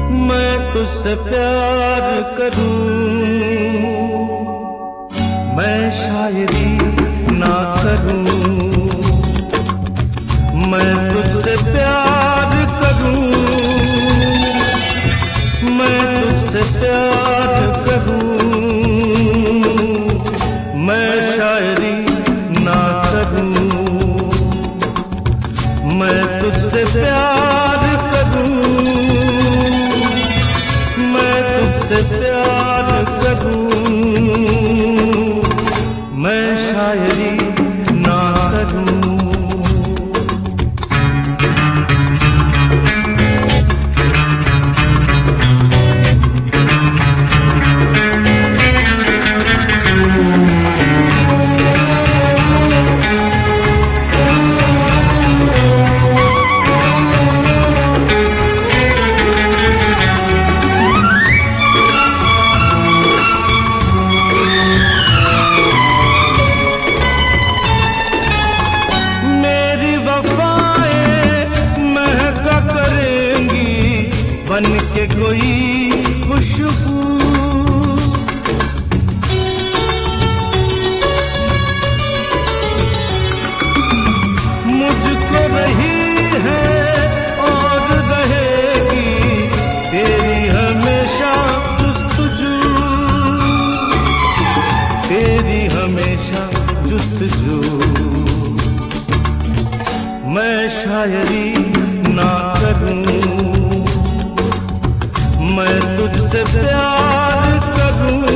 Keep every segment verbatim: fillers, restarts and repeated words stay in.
मैं तुझसे प्यार करूं, मैं शायरी ना करूं। मैं तुझसे प्यार करूं, मैं तुझसे प्यार करूं, मैं शायरी ना करूं। मैं तुझसे प्यार करूं, मैं तुझसे प्यार करूं, मैं शायरी ना करूं। बन के कोई खुशबू मुझको रही है और रहेगी तेरी हमेशा जुस्तजू, तेरी हमेशा जुस्तजू। मैं शायरी ना करूं, मैं तुझसे प्यार करूं,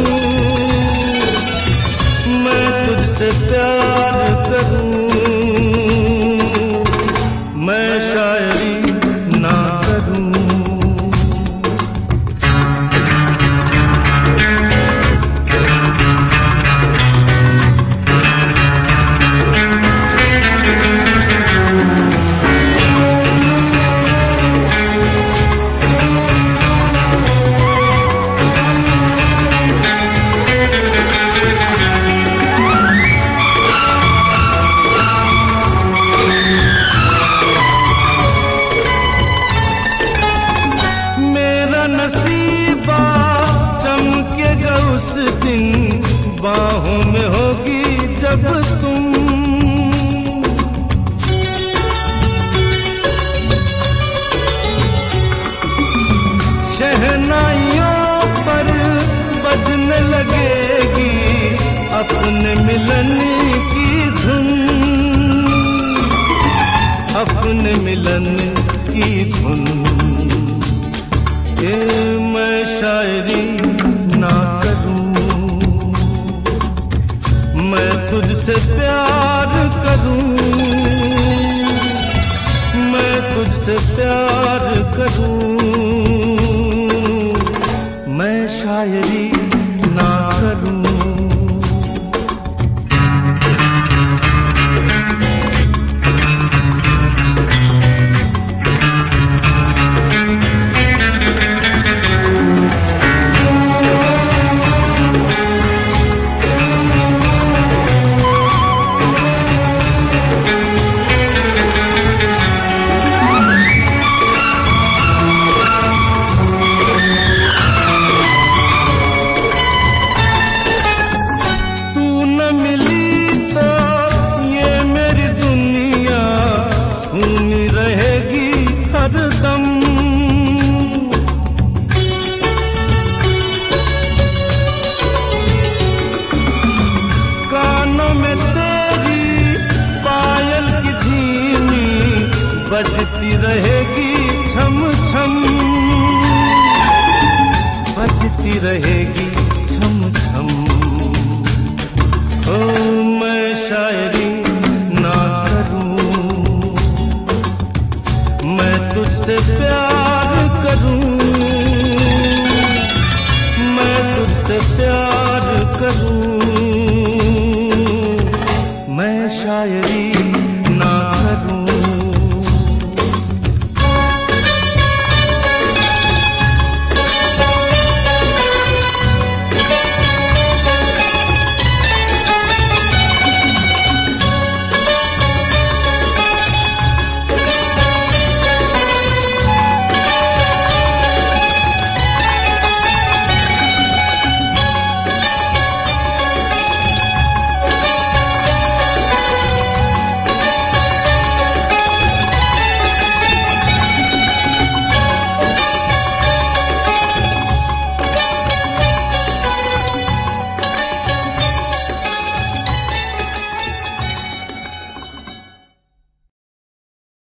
मैं तुझसे प्यार करूं, मैं शायरी ना करूं। नसीबा चमकेगा उस दिन, बाहों में होगी जब तुम। शहनाइयों पर बजने लगेगी अपने मिलन की धुन, अपने मिलन की धुन। मैं शायरी ना करूं, मैं तुझसे प्यार करूं, मैं तुझसे प्यार करूं, मैं शायरी ना करूं। कानों में तेरी पायल की धीमी बजती रहेगी छम छम, बजती रहेगी